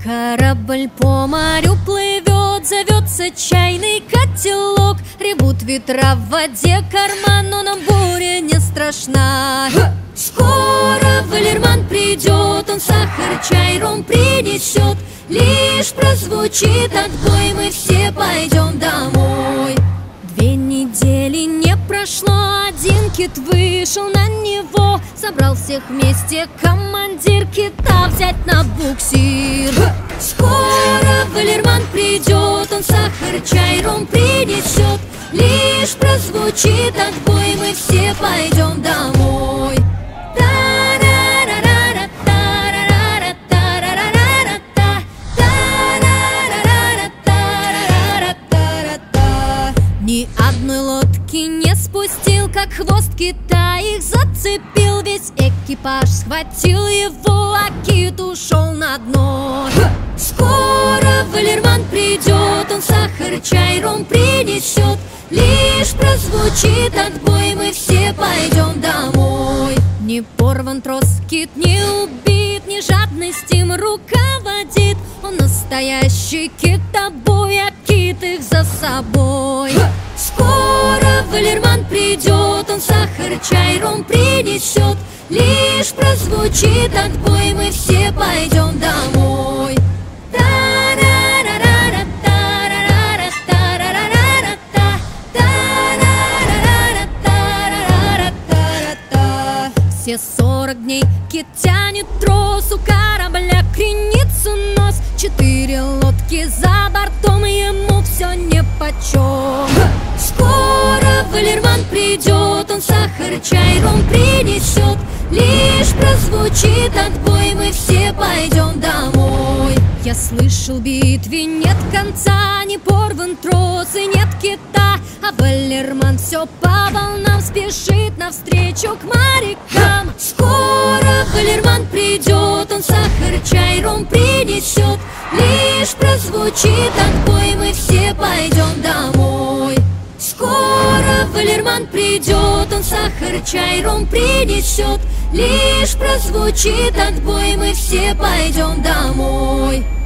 Корабль по морю плывет, зовется чайный котелок. Ревут ветра в воде карман, но нам буря не страшна. Скоро Валерман придет, он сахар, чай, ром принесет. Лишь прозвучит отбой, мы все пойдем домой. 2 недели не прошло, один кит вышел на него. Собрал всех вместе командир кита взять на буксир. Скоро Валерман придет, он сахар, чай, ром принесет. Лишь прозвучит отбой, мы все пойдем домой. Ни одной лодки не спустил, как хвост кита их зацепил. Весь экипаж схватил его, а кит ушел на дно. Скоро Валерман придет, он сахар, чай, ром принесет. Лишь прозвучит отбой, мы все пойдем домой. Не порван трос, кит не убит, не жадность им руководит. Он настоящий китобой, а кит их за собой. Скоро Валерман придет, он сахар, чай, ром принесет. Лишь прозвучит отбой, мы все пойдем домой. Все 40 дней кит тянет трос, у корабля кренится нос. 4 лодки за бортом, ему все нипочем. Скоро Валерман придет, он сахар, чай, ром принесет. Лишь прозвучит отбой, мы все пойдем домой. Я слышал, битве нет конца, не порван трос и нет кита. А Валерман все по волнам спешит навстречу к морякам. Скоро Валерман придет, он сахар, чай, ром принесет. Лишь прозвучит отбой, мы все пойдем домой. Скоро Валерман придет, он сахар, чай, ром принесет. Лишь прозвучит отбой, мы все пойдем домой.